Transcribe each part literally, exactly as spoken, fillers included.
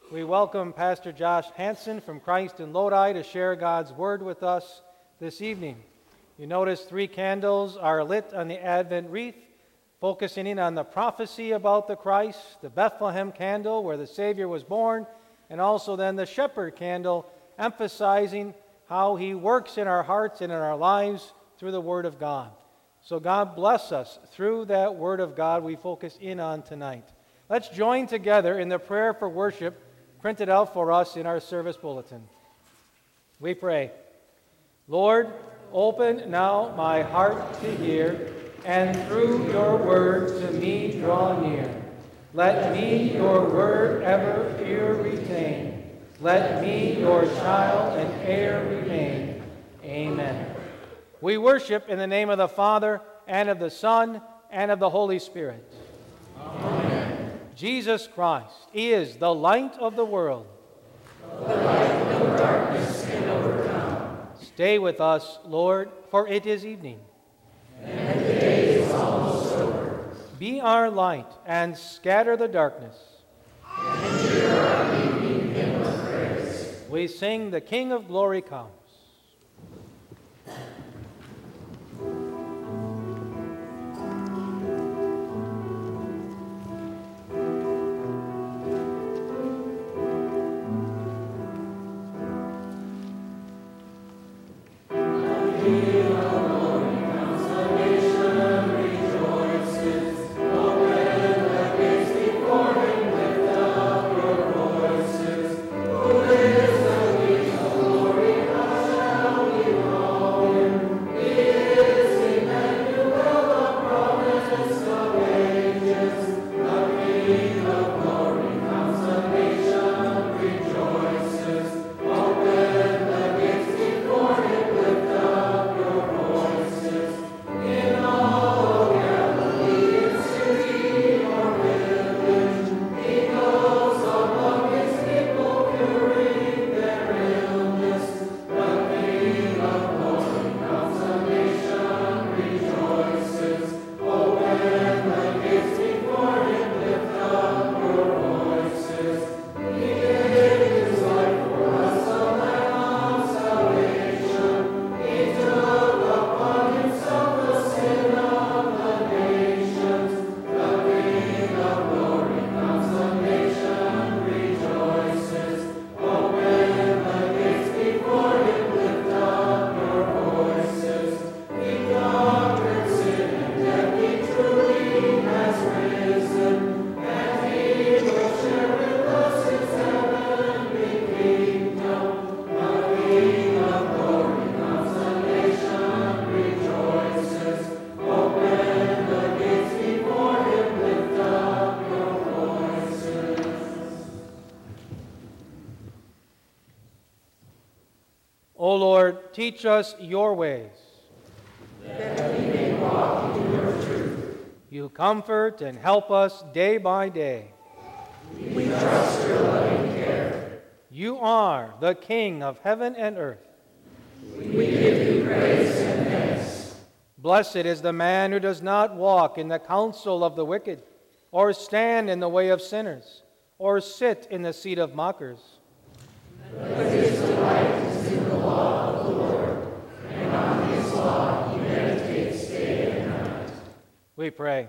We welcome Pastor Josh Hansen from Christ in Lodi to share God's Word with us this evening. You notice three candles are lit on the Advent wreath, focusing in on the prophecy about the Christ, the Bethlehem candle where the Savior was born, and also then the shepherd candle, emphasizing how He works in our hearts and in our lives through the Word of God. So God bless us through that Word of God we focus in on tonight. Let's join together in the prayer for worship printed out for us in our service bulletin. We pray, Lord, open now my heart to hear, and through your word to me draw near. Let me your word ever pure retain. Let me your child and heir remain. Amen. We worship in the name of the Father, and of the Son, and of the Holy Spirit. Amen. Jesus Christ is the light of the world. The light no darkness can overcome. Stay with us, Lord, for it is evening. And the day is almost over. Be our light and scatter the darkness. And hear our evening hymn of praise. We sing, The King of Glory Comes. O Lord, teach us your ways, that we may walk in your truth. You comfort and help us day by day. We trust your loving care. You are the King of heaven and earth. We give you praise and thanks. Blessed is the man who does not walk in the counsel of the wicked, or stand in the way of sinners, or sit in the seat of mockers. But his delight is in the law of the Lord, and on his law he meditates day and night. We pray.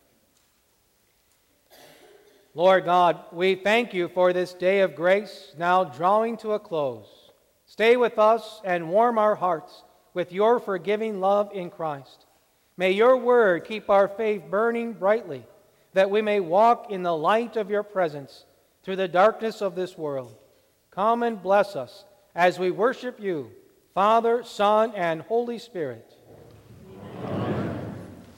Lord God, we thank you for this day of grace now drawing to a close. Stay with us and warm our hearts with your forgiving love in Christ. May your word keep our faith burning brightly, that we may walk in the light of your presence through the darkness of this world. Come and bless us as we worship you, Father, Son, and Holy Spirit. Amen.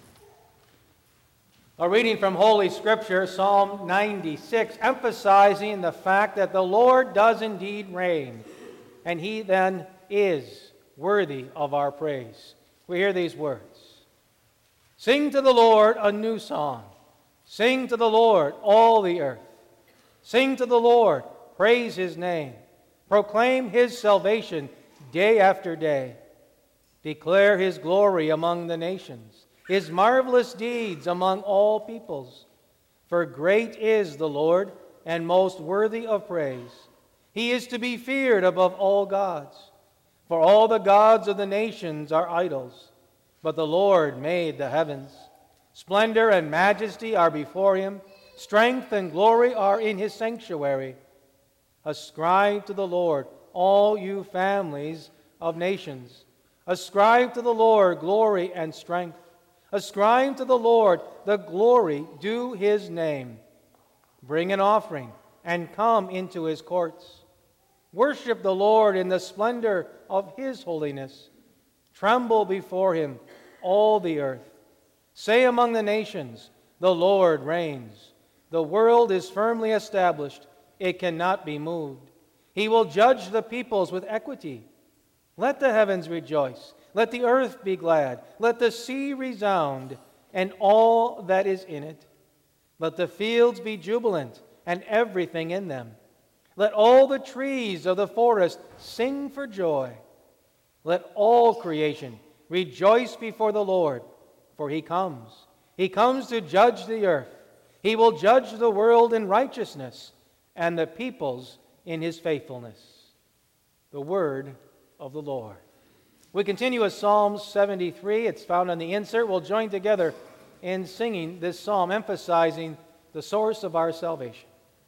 A reading from Holy Scripture, Psalm ninety-six, emphasizing the fact that the Lord does indeed reign, and he then is worthy of our praise. We hear these words. Sing to the Lord a new song. Sing to the Lord, all the earth. Sing to the Lord, praise his name. Proclaim his salvation day after day. Declare his glory among the nations, his marvelous deeds among all peoples. For great is the Lord, and most worthy of praise. He is to be feared above all gods. For all the gods of the nations are idols, but the Lord made the heavens. Splendor and majesty are before him. Strength and glory are in his sanctuary. Ascribe to the Lord, all you families of nations. Ascribe to the Lord glory and strength. Ascribe to the Lord the glory due his name. Bring an offering and come into his courts. Worship the Lord in the splendor of his holiness. Tremble before him, all the earth. Say among the nations, the Lord reigns. The world is firmly established. It cannot be moved. He will judge the peoples with equity. Let the heavens rejoice. Let the earth be glad. Let the sea resound, and all that is in it. Let the fields be jubilant, and everything in them. Let all the trees of the forest sing for joy. Let all creation rejoice before the Lord, for he comes. He comes to judge the earth. He will judge the world in righteousness and the peoples in his faithfulness. The word of the Lord. We continue with Psalm seventy-three. It's found on the insert. We'll join together in singing this psalm, emphasizing the source of our salvation.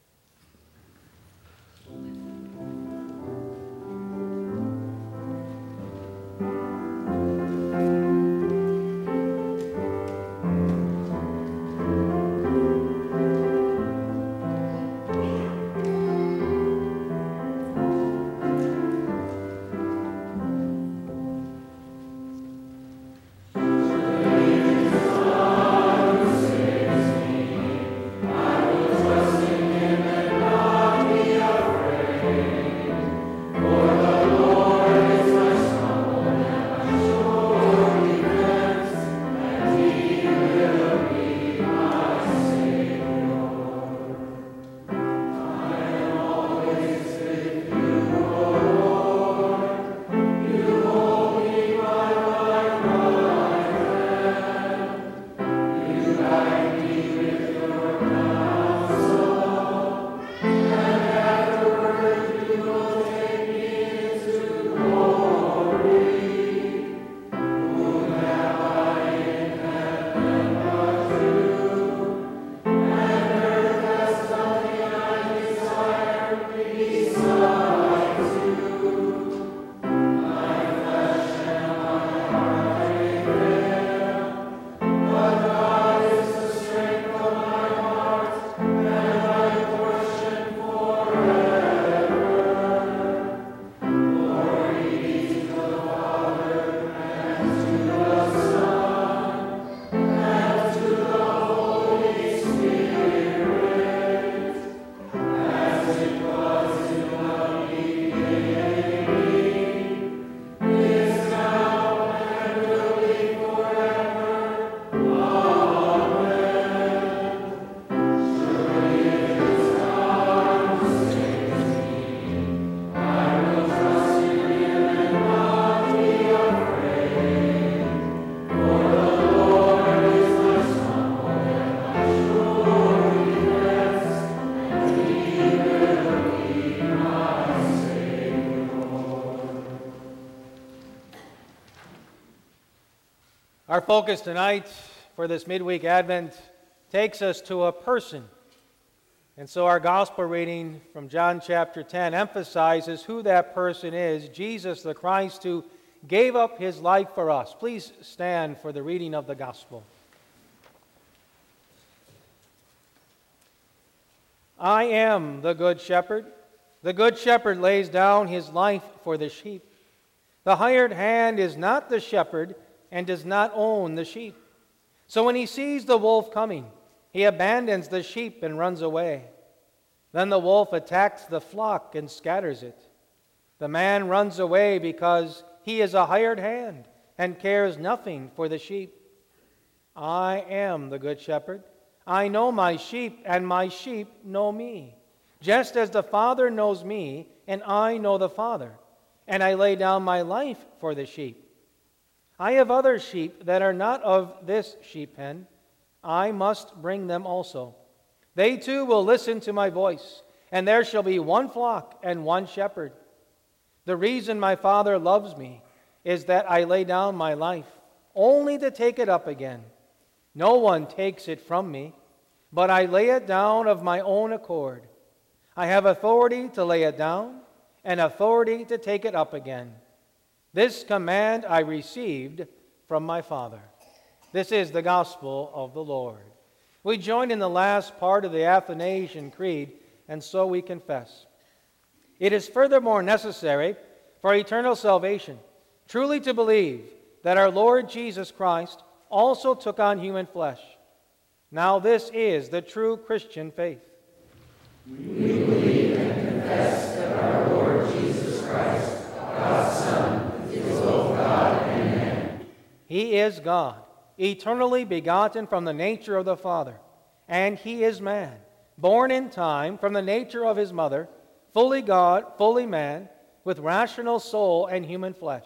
Our focus tonight for this midweek Advent takes us to a person. And so our gospel reading from John chapter ten emphasizes who that person is, Jesus the Christ, who gave up his life for us. Please stand for the reading of the gospel. I am the good shepherd. The good shepherd lays down his life for the sheep. The hired hand is not the shepherd and does not own the sheep. So when he sees the wolf coming, he abandons the sheep and runs away. Then the wolf attacks the flock and scatters it. The man runs away because he is a hired hand and cares nothing for the sheep. I am the good shepherd. I know my sheep, and my sheep know me, just as the Father knows me, and I know the Father, and I lay down my life for the sheep. I have other sheep that are not of this sheep pen. I must bring them also. They too will listen to my voice, and there shall be one flock and one shepherd. The reason my Father loves me is that I lay down my life, only to take it up again. No one takes it from me, but I lay it down of my own accord. I have authority to lay it down, and authority to take it up again. This command I received from my Father." This is the gospel of the Lord. We join in the last part of the Athanasian Creed, and so we confess. It is furthermore necessary for eternal salvation truly to believe that our Lord Jesus Christ also took on human flesh. Now this is the true Christian faith. We believe and confess that our Lord Jesus Christ, God's Son, is both God and man. He is God, eternally begotten from the nature of the Father, and he is man, born in time from the nature of his mother, fully God, fully man, with rational soul and human flesh.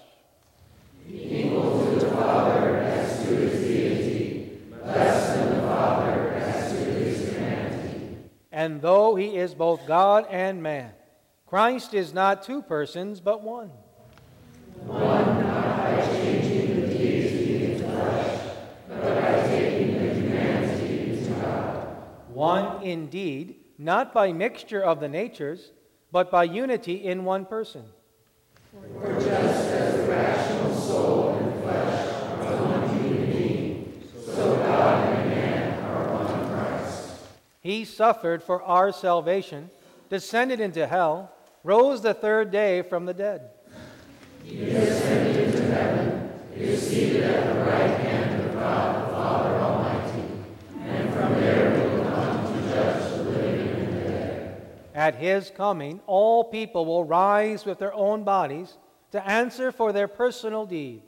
Equal to the Father as to his deity, less than the Father as to his humanity. And though he is both God and man, Christ is not two persons, but one. One not by changing the deity into flesh, but by taking the humanity into God. One indeed, not by mixture of the natures, but by unity in one person. For just as the rational soul and flesh are one human being, so God and man are one Christ. He suffered for our salvation, descended into hell, rose the third day from the dead. He ascended into heaven, is seated at the right hand of God the Father Almighty, and from there will come to judge the living and the dead. At his coming, all people will rise with their own bodies to answer for their personal deeds.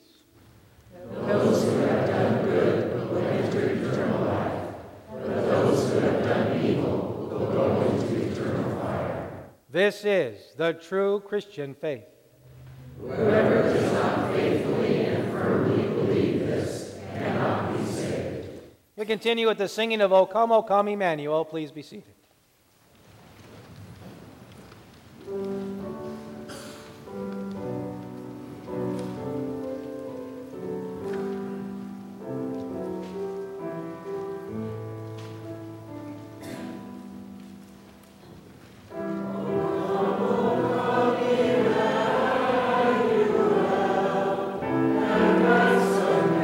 Those who have done good will enter eternal life, but those who have done evil will go into eternal fire. This is the true Christian faith. Whoever does not faithfully and firmly believe this cannot be saved. We continue with the singing of O Come, O Come, Emmanuel. Please be seated.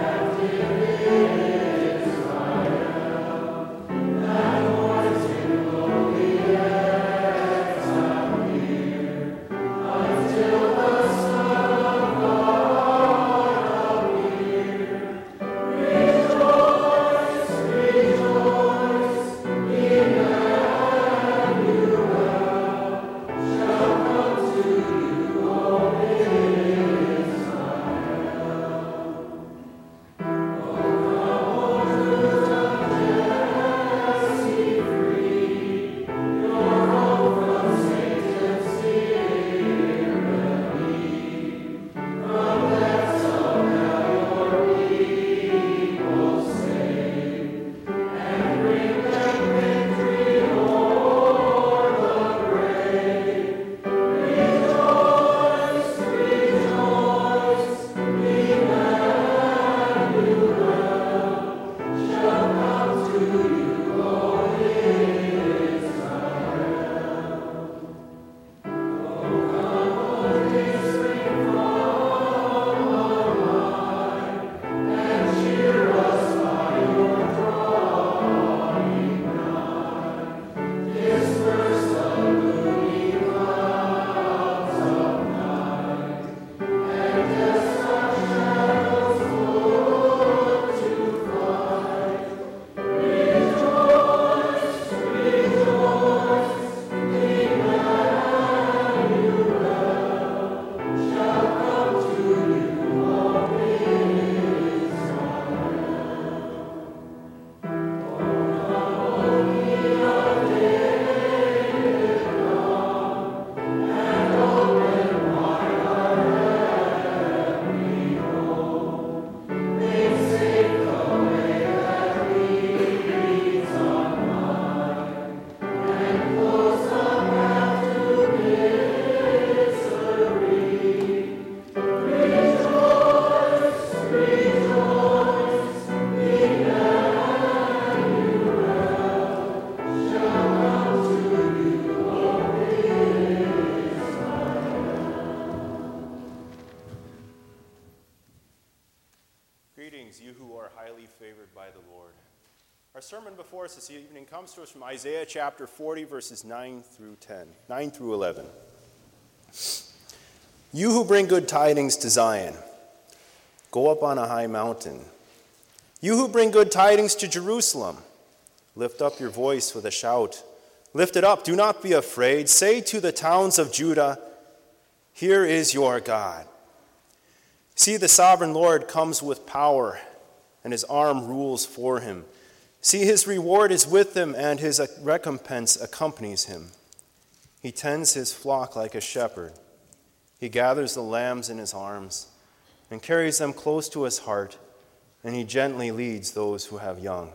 That was Greetings, you who are highly favored by the Lord. Our sermon before us this evening comes to us from Isaiah chapter forty, verses nine through ten, nine through eleven. You who bring good tidings to Zion, go up on a high mountain. You who bring good tidings to Jerusalem, lift up your voice with a shout. Lift it up, do not be afraid. Say to the towns of Judah, here is your God. See, the sovereign Lord comes with power, and his arm rules for him. See, his reward is with him, and his recompense accompanies him. He tends his flock like a shepherd. He gathers the lambs in his arms and carries them close to his heart, and he gently leads those who have young.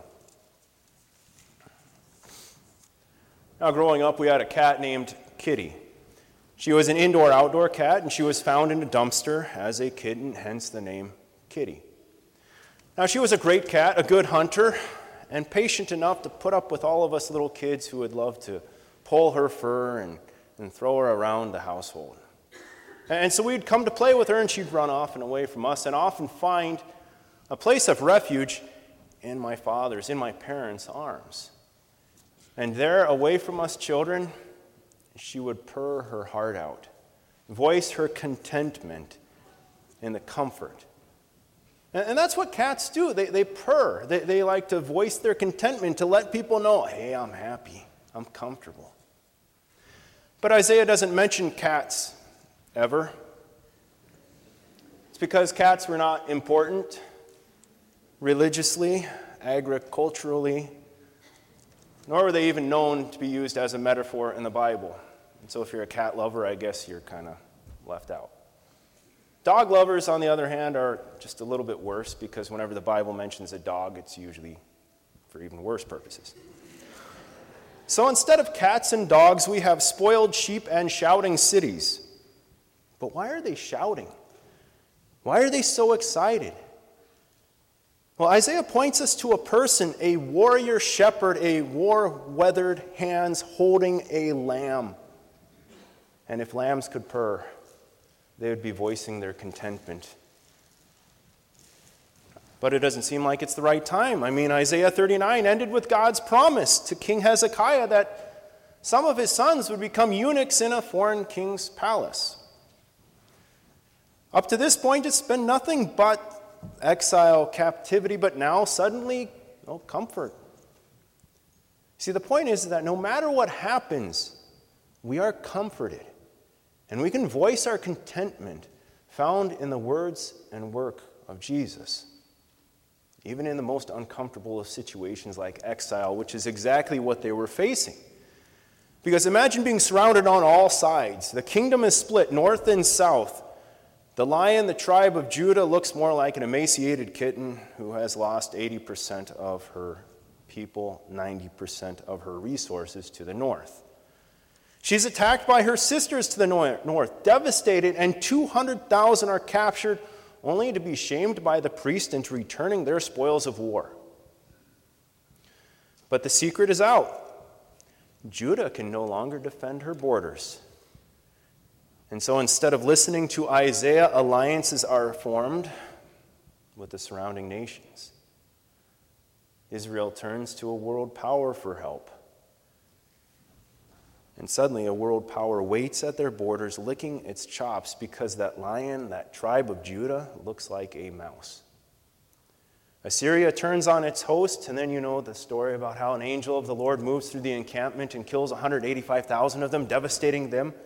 Now, growing up, we had a cat named Kitty. She was an indoor-outdoor cat, and she was found in a dumpster as a kitten, hence the name Kitty. Now, she was a great cat, a good hunter, and patient enough to put up with all of us little kids who would love to pull her fur and, and throw her around the household. And so we'd come to play with her, and she'd run off and away from us and often find a place of refuge in my father's, in my parents' arms. And there, away from us children, she would purr her heart out, voice her contentment in the comfort. And, and that's what cats do. They, they purr. They, they like to voice their contentment to let people know, hey, I'm happy. I'm comfortable. But Isaiah doesn't mention cats ever. It's because cats were not important religiously, agriculturally, nor were they even known to be used as a metaphor in the Bible. And so if you're a cat lover, I guess you're kind of left out. Dog lovers, on the other hand, are just a little bit worse because whenever the Bible mentions a dog, it's usually for even worse purposes. So instead of cats and dogs, we have spoiled sheep and shouting cities. But why are they shouting? Why are they so excited? Well, Isaiah points us to a person, a warrior shepherd, a war-weathered hands holding a lamb. And if lambs could purr, they would be voicing their contentment. But it doesn't seem like it's the right time. I mean, Isaiah thirty-nine ended with God's promise to King Hezekiah that some of his sons would become eunuchs in a foreign king's palace. Up to this point, it's been nothing but exile, captivity, but now suddenly, oh, comfort. See, the point is that no matter what happens, we are comforted, and we can voice our contentment found in the words and work of Jesus, even in the most uncomfortable of situations like exile, which is exactly what they were facing. Because imagine being surrounded on all sides. The kingdom is split north and south. The lion, the tribe of Judah, looks more like an emaciated kitten who has lost eighty percent of her people, ninety percent of her resources to the north. She's attacked by her sisters to the north, devastated, and two hundred thousand are captured, only to be shamed by the priest into returning their spoils of war. But the secret is out. Judah can no longer defend her borders. And so instead of listening to Isaiah, alliances are formed with the surrounding nations. Israel turns to a world power for help. And suddenly a world power waits at their borders, licking its chops because that lion, that tribe of Judah, looks like a mouse. Assyria turns on its host, and then you know the story about how an angel of the Lord moves through the encampment and kills one hundred eighty-five thousand of them, devastating them.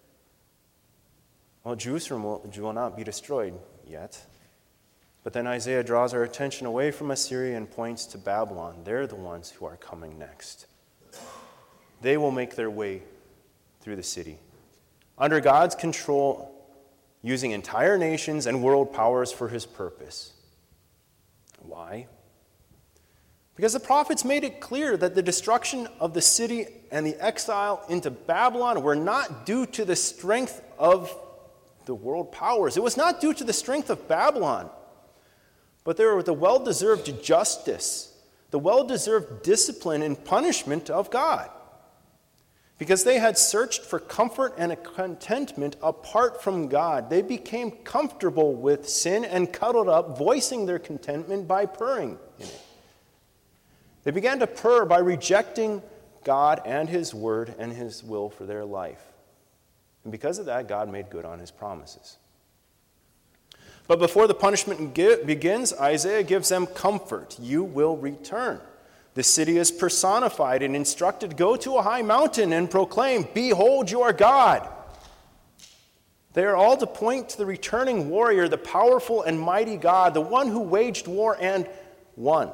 Well, Jerusalem will, will not be destroyed yet. But then Isaiah draws our attention away from Assyria and points to Babylon. They're the ones who are coming next. They will make their way through the city, under God's control, using entire nations and world powers for his purpose. Why? Because the prophets made it clear that the destruction of the city and the exile into Babylon were not due to the strength of the world powers. It was not due to the strength of Babylon, but they were the well-deserved justice, the well-deserved discipline and punishment of God. because they had searched for comfort and a contentment apart from God. They became comfortable with sin and cuddled up, voicing their contentment by purring in it. They began to purr by rejecting God and His word and His will for their life. And because of that, God made good on His promises. But before the punishment begins, Isaiah gives them comfort. You will return. The city is personified and instructed, go to a high mountain and proclaim, behold your God. They are all to point to the returning warrior, the powerful and mighty God, the one who waged war and won.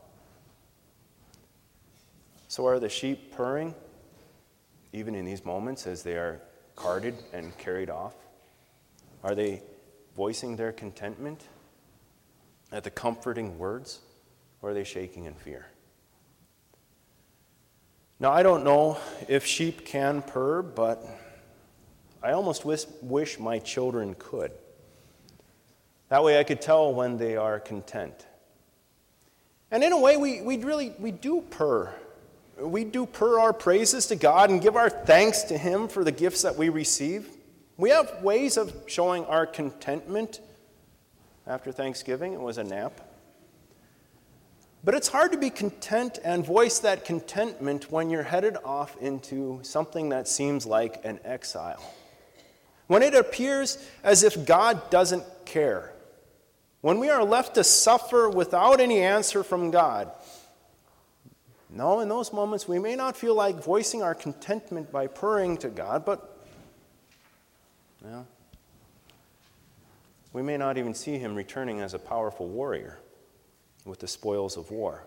So are the sheep purring, even in these moments as they are carted and carried off? Are they voicing their contentment at the comforting words, or are they shaking in fear? Now, I don't know if sheep can purr, but I almost wish, wish my children could. That way I could tell when they are content. And in a way, we, we really, we do purr. We do purr our praises to God and give our thanks to Him for the gifts that we receive. We have ways of showing our contentment. After Thanksgiving, it was a nap. But it's hard to be content and voice that contentment when you're headed off into something that seems like an exile. When it appears as if God doesn't care. When we are left to suffer without any answer from God. No, in those moments we may not feel like voicing our contentment by purring to God, but well, we may not even see Him returning as a powerful warrior with the spoils of war.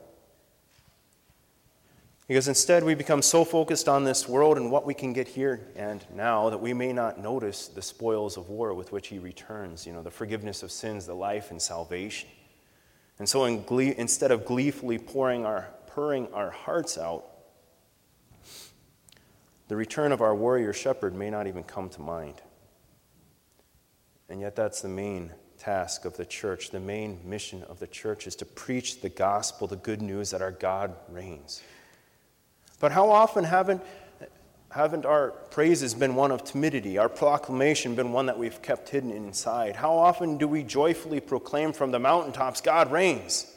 Because instead we become so focused on this world and what we can get here and now that we may not notice the spoils of war with which He returns, you know, the forgiveness of sins, the life and salvation. And so in glee, instead of gleefully pouring our, purring our hearts out, the return of our warrior shepherd may not even come to mind. And yet that's the main task of the church. The main mission of the church is to preach the gospel, the good news that our God reigns. But how often haven't, haven't our praises been one of timidity, our proclamation been one that we've kept hidden inside? How often do we joyfully proclaim from the mountaintops, God reigns?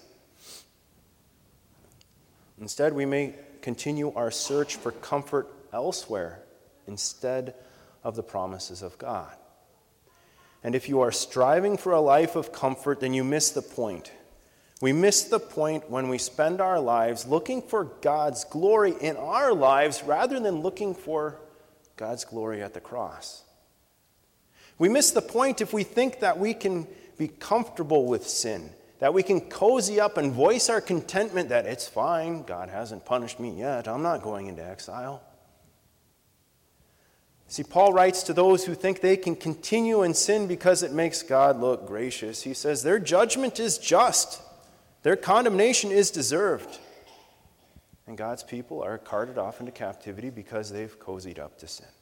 Instead, we may continue our search for comfort elsewhere instead of the promises of God. And if you are striving for a life of comfort, then you miss the point. We miss the point when we spend our lives looking for God's glory in our lives rather than looking for God's glory at the cross. We miss the point if we think that we can be comfortable with sin, that we can cozy up and voice our contentment that it's fine, God hasn't punished me yet, I'm not going into exile. See, Paul writes to those who think they can continue in sin because it makes God look gracious. He says their judgment is just. Their condemnation is deserved. And God's people are carted off into captivity because they've cozied up to sin.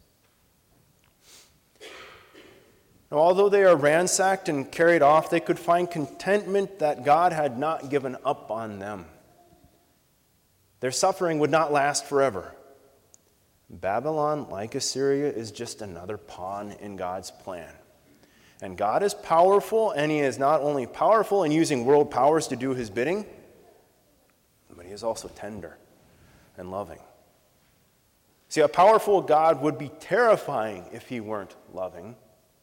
Now, although they are ransacked and carried off, they could find contentment that God had not given up on them. Their suffering would not last forever. Babylon, like Assyria, is just another pawn in God's plan. And God is powerful, and He is not only powerful in using world powers to do His bidding, but He is also tender and loving. See, a powerful God would be terrifying if He weren't loving.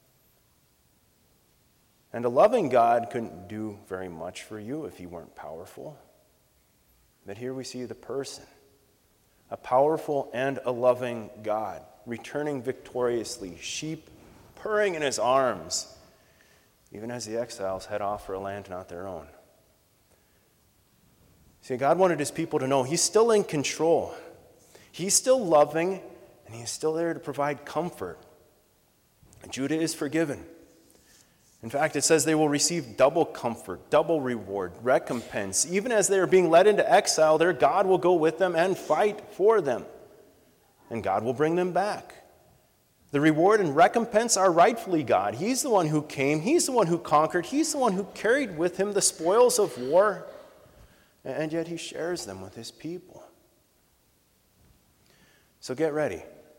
And a loving God couldn't do very much for you if He weren't powerful. But here we see the person. A powerful and a loving God, returning victoriously, sheep purring in His arms, even as the exiles head off for a land not their own. See, God wanted His people to know He's still in control. He's still loving, and He is still there to provide comfort. And Judah is forgiven. In fact, it says they will receive double comfort, double reward, recompense. Even as they are being led into exile, their God will go with them and fight for them. And God will bring them back. The reward and recompense are rightfully God. He's the one who came. He's the one who conquered. He's the one who carried with Him the spoils of war. And yet He shares them with His people. So get ready.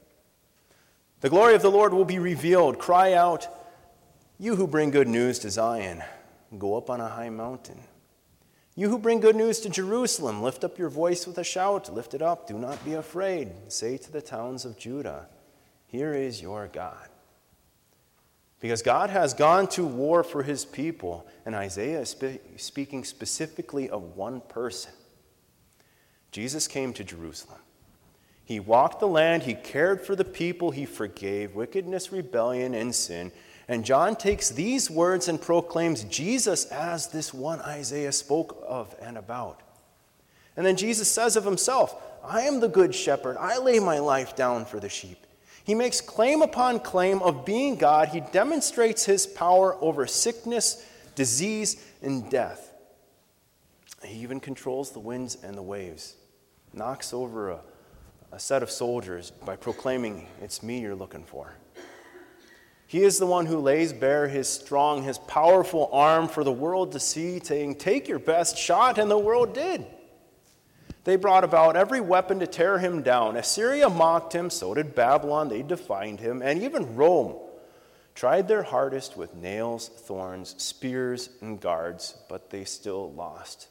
The glory of the Lord will be revealed. Cry out, you who bring good news to Zion, go up on a high mountain. You who bring good news to Jerusalem, lift up your voice with a shout. Lift it up, do not be afraid. Say to the towns of Judah, here is your God. Because God has gone to war for his people, and Isaiah is spe- speaking specifically of one person. Jesus came to Jerusalem. He walked the land, he cared for the people, he forgave wickedness, rebellion, and sin. And John takes these words and proclaims Jesus as this one Isaiah spoke of and about. And then Jesus says of himself, I am the good shepherd. I lay my life down for the sheep. He makes claim upon claim of being God. He demonstrates his power over sickness, disease, and death. He even controls the winds and the waves, knocks over a, a set of soldiers by proclaiming, it's me you're looking for. He is the one who lays bare his strong, his powerful arm for the world to see, saying, take your best shot, and the world did. They brought about every weapon to tear him down. Assyria mocked him, so did Babylon. They defied him, and even Rome tried their hardest with nails, thorns, spears, and guards, but they still lost.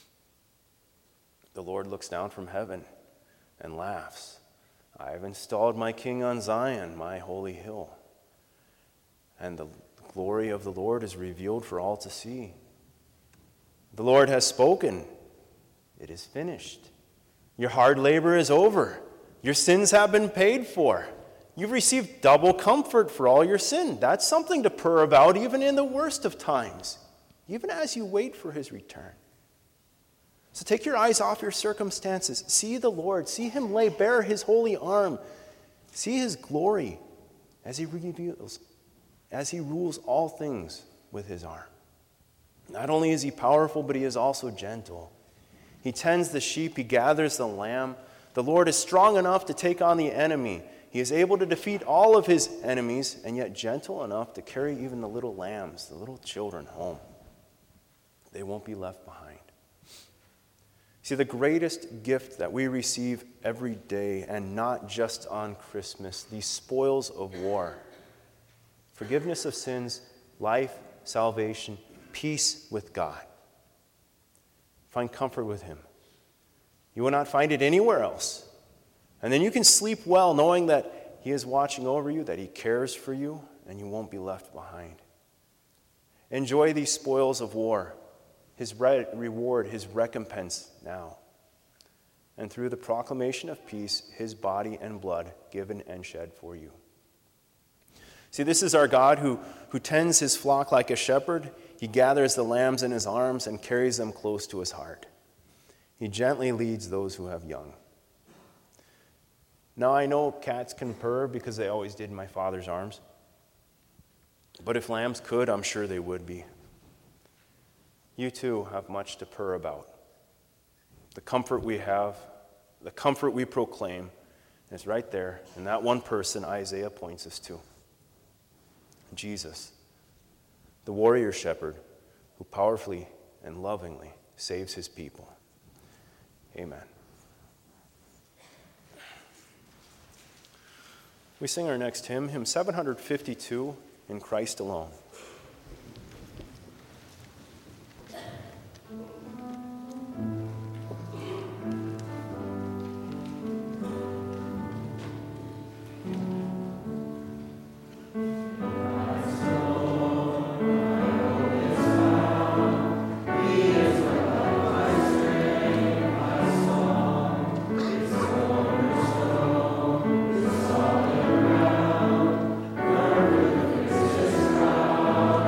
The Lord looks down from heaven and laughs. I have installed my king on Zion, my holy hill. And the glory of the Lord is revealed for all to see. The Lord has spoken. It is finished. Your hard labor is over. Your sins have been paid for. You've received double comfort for all your sin. That's something to purr about even in the worst of times, even as you wait for his return. So take your eyes off your circumstances. See the Lord. See him lay bare his holy arm. See his glory as he reveals, as he rules all things with his arm. Not only is he powerful, but he is also gentle. He tends the sheep. He gathers the lamb. The Lord is strong enough to take on the enemy. He is able to defeat all of his enemies, and yet gentle enough to carry even the little lambs, the little children, home. They won't be left behind. See, the greatest gift that we receive every day, and not just on Christmas, these spoils of war, forgiveness of sins, life, salvation, peace with God. Find comfort with him. You will not find it anywhere else. And then you can sleep well knowing that he is watching over you, that he cares for you, and you won't be left behind. Enjoy these spoils of war, his re- reward, his recompense now. And through the proclamation of peace, his body and blood given and shed for you. See, this is our God who, who tends his flock like a shepherd. He gathers the lambs in his arms and carries them close to his heart. He gently leads those who have young. Now, I know cats can purr because they always did in my father's arms. But if lambs could, I'm sure they would be. You too have much to purr about. The comfort we have, the comfort we proclaim, is right there in that one person Isaiah points us to. Jesus, the warrior shepherd who powerfully and lovingly saves his people. Amen. We sing our next hymn, hymn seven fifty-two, In Christ Alone. Around,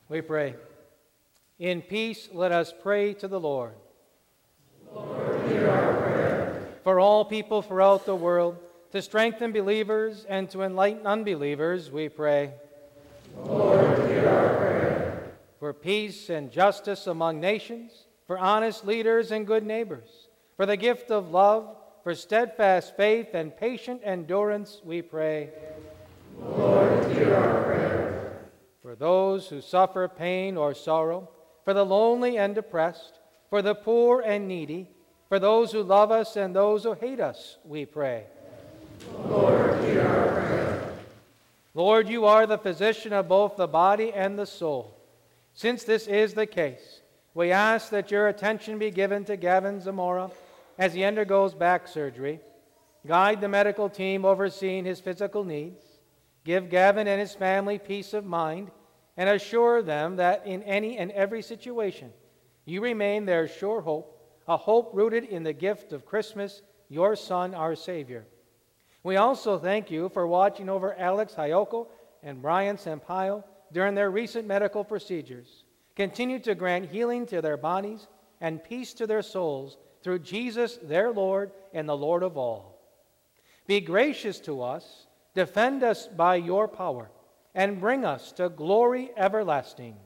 We pray. In peace, let us pray to the Lord. Lord, hear our prayer. For all people throughout the world, to strengthen believers and to enlighten unbelievers, we pray. Lord, hear our prayer. For peace and justice among nations, for honest leaders and good neighbors, for the gift of love, for steadfast faith and patient endurance, we pray. Lord, hear our prayer. For those who suffer pain or sorrow, for the lonely and depressed, for the poor and needy, for those who love us and those who hate us, we pray. Lord, hear our prayer. Lord, you are the physician of both the body and the soul. Since this is the case, we ask that your attention be given to Gavin Zamora as he undergoes back surgery. Guide the medical team overseeing his physical needs. Give Gavin and his family peace of mind, and assure them that in any and every situation, you remain their sure hope, a hope rooted in the gift of Christmas, your Son, our Savior. We also thank you for watching over Alex Hayoko and Brian Sampaio during their recent medical procedures. Continue to grant healing to their bodies and peace to their souls through Jesus, their Lord, and the Lord of all. Be gracious to us, defend us by your power, and bring us to glory everlasting.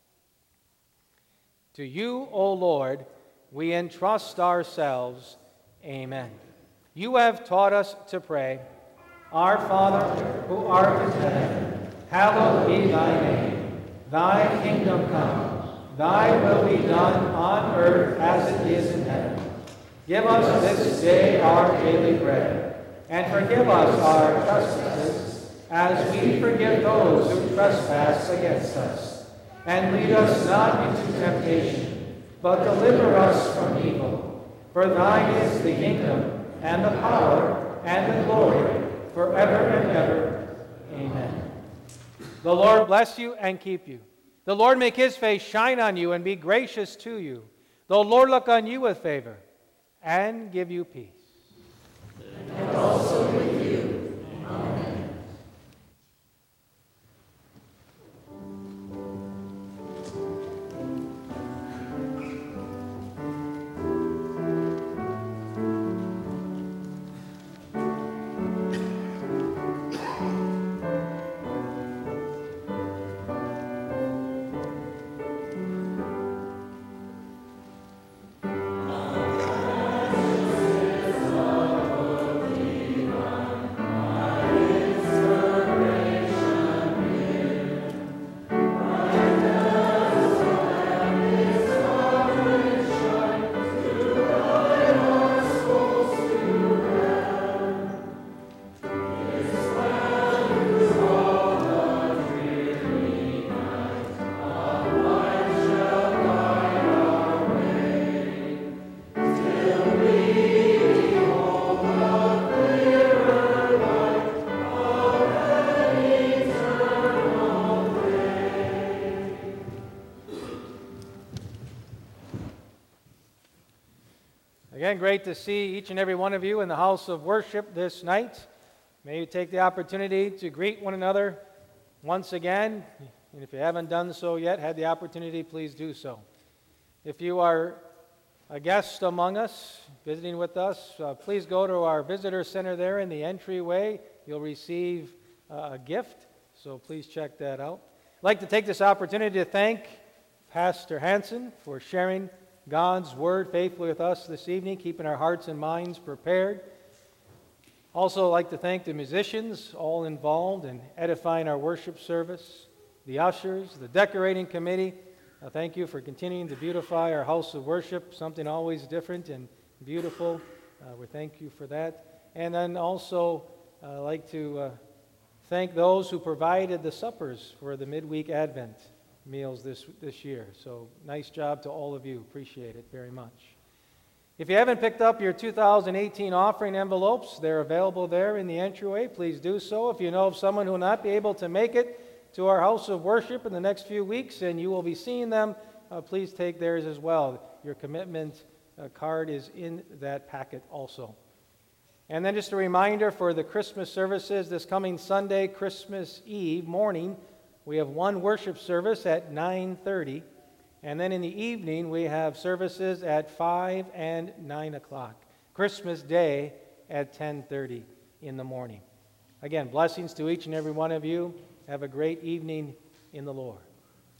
To you, O Lord, we entrust ourselves. Amen. You have taught us to pray, Our Father, who art in heaven, hallowed be thy name. Thy kingdom come, thy will be done on earth as it is in heaven. Give us this day our daily bread, and forgive us our trespasses, as we forgive those who trespass against us. And lead us not into temptation, but deliver us from evil. For thine is the kingdom, and the power, and the glory, forever and ever. Amen. The Lord bless you and keep you. The Lord make his face shine on you and be gracious to you. The Lord look on you with favor and give you peace. And also with you. Amen. Again, great to see each and every one of you in the house of worship this night. May you take the opportunity to greet one another once again. And if you haven't done so yet, had the opportunity, please do so. If you are a guest among us, visiting with us, uh, please go to our visitor center there in the entryway. You'll receive uh, a gift, so please check that out. I'd like to take this opportunity to thank Pastor Hansen for sharing God's Word faithfully with us this evening, keeping our hearts and minds prepared. Also, I'd like to thank the musicians, all involved in edifying our worship service, the ushers, the decorating committee. Uh, thank you for continuing to beautify our house of worship, something always different and beautiful. Uh, we thank you for that. And then also, uh, I'd like to uh, thank those who provided the suppers for the midweek Advent meals this this year. So nice job to all of you. Appreciate it very much. If you haven't picked up your two thousand eighteen offering envelopes, they're available there in the entryway. Please do so. If you know of someone who will not be able to make it to our house of worship in the next few weeks and you will be seeing them, uh, please take theirs as well. Your commitment uh, card is in that packet also. And then just a reminder for the Christmas services this coming Sunday, Christmas Eve morning, We have one worship service at nine thirty, and then in the evening we have services at five and nine o'clock. Christmas Day at ten thirty in the morning. Again, blessings to each and every one of you. Have a great evening in the Lord.